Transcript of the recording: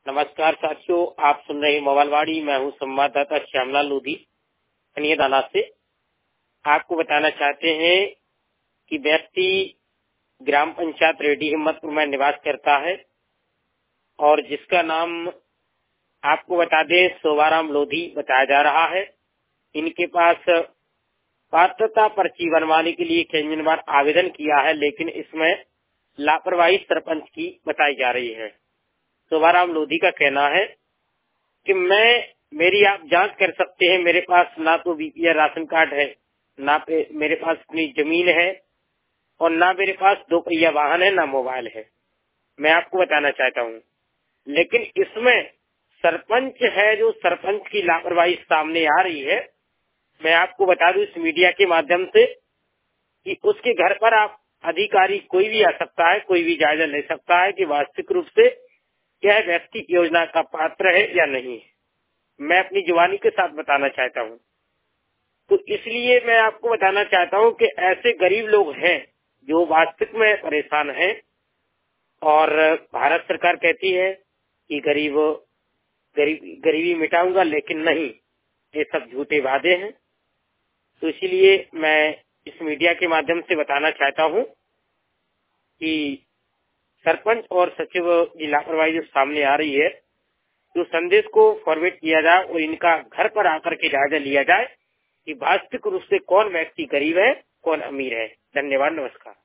नमस्कार साथियों, आप सुन रहे मोबाइलवाड़ी। मैं हूं संवाददाता श्यामलाल लोधी कनियादाना से। आपको बताना चाहते हैं कि व्यक्ति ग्राम पंचायत रेडी हिम्मतपुर में निवास करता है और जिसका नाम आपको बता दें शोभाराम लोधी बताया जा रहा है। इनके पास पात्रता पर्ची बनवाने के लिए कई बार आवेदन किया है, लेकिन इसमें लापरवाही सरपंच की बताई जा रही है। शोभाराम लोधी का कहना है कि मेरी आप जांच कर सकते हैं, मेरे पास ना तो बीपीएल राशन कार्ड है, ना मेरे पास अपनी जमीन है और ना मेरे पास 2 पहिया वाहन है, ना मोबाइल है। मैं आपको बताना चाहता हूँ, लेकिन इसमें सरपंच है जो सरपंच की लापरवाही सामने आ रही है। मैं आपको बता दूं इस मीडिया के माध्यम से कि उसके घर पर आप अधिकारी कोई भी आ सकता है, कोई भी जायजा ले सकता है कि वास्तविक रूप से यह व्यक्ति योजना का पात्र है या नहीं है। मैं अपनी जुबानी के साथ बताना चाहता हूँ। तो इसलिए मैं आपको बताना चाहता हूँ कि ऐसे गरीब लोग हैं जो वास्तविक में परेशान हैं और भारत सरकार कहती है कि गरीबी मिटाऊंगा, लेकिन नहीं, ये सब झूठे वादे हैं। तो इसीलिए मैं इस मीडिया के माध्यम से बताना चाहता हूँ कि सरपंच और सचिव की लापरवाही जो सामने आ रही है, तो संदेश को फॉरवर्ड किया जाए और इनका घर पर आकर के जायजा लिया जाए कि वास्तविक रूप से कौन व्यक्ति गरीब है, कौन अमीर है। धन्यवाद, नमस्कार।